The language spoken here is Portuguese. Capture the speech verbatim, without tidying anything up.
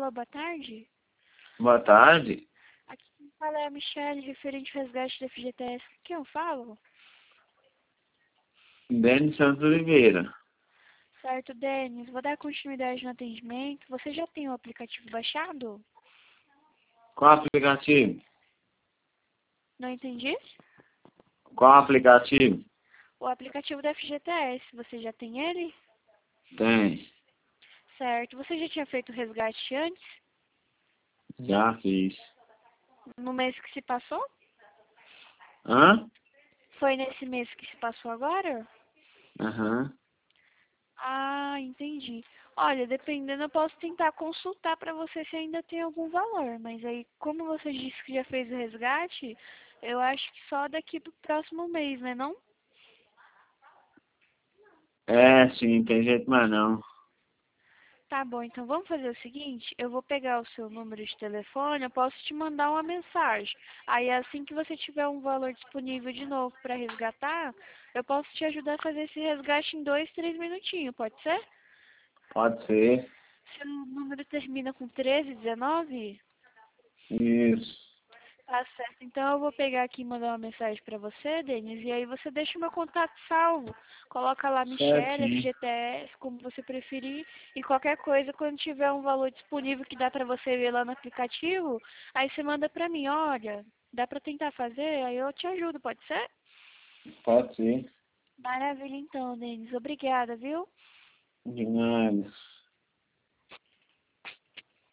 Alô, boa tarde. Boa tarde. Aqui quem fala é a Michelle, referente ao resgate da F G T S. Quem eu falo? Denis Santos Oliveira. Certo, Denis. Vou dar continuidade no atendimento. Você já tem o aplicativo baixado? Qual aplicativo? Não entendi? Qual aplicativo? O aplicativo da F G T S. Você já tem ele? Tem. Certo. Você já tinha feito o resgate antes? Já fiz. No mês que se passou? Hã? Foi nesse mês que se passou agora? Aham. Ah, entendi. Olha, dependendo, eu posso tentar consultar para você se ainda tem algum valor. Mas aí, como você disse que já fez o resgate, eu acho que só daqui pro próximo mês, né não? É, sim, tem jeito mais não. Tá bom, então vamos fazer o seguinte, eu vou pegar o seu número de telefone, eu posso te mandar uma mensagem. Aí assim que você tiver um valor disponível de novo para resgatar, eu posso te ajudar a fazer esse resgate em dois, três minutinhos, pode ser? Pode ser. Seu número termina com treze, dezenove? Isso. Tá certo, então eu vou pegar aqui e mandar uma mensagem pra você, Denis, e aí você deixa o meu contato salvo. Coloca lá Michelle, Certinho. F G T S, como você preferir, e qualquer coisa, quando tiver um valor disponível que dá pra você ver lá no aplicativo, aí você manda pra mim, olha, dá pra tentar fazer, aí eu te ajudo, pode ser? Pode ser. Maravilha então, Denis, obrigada, viu? De nada.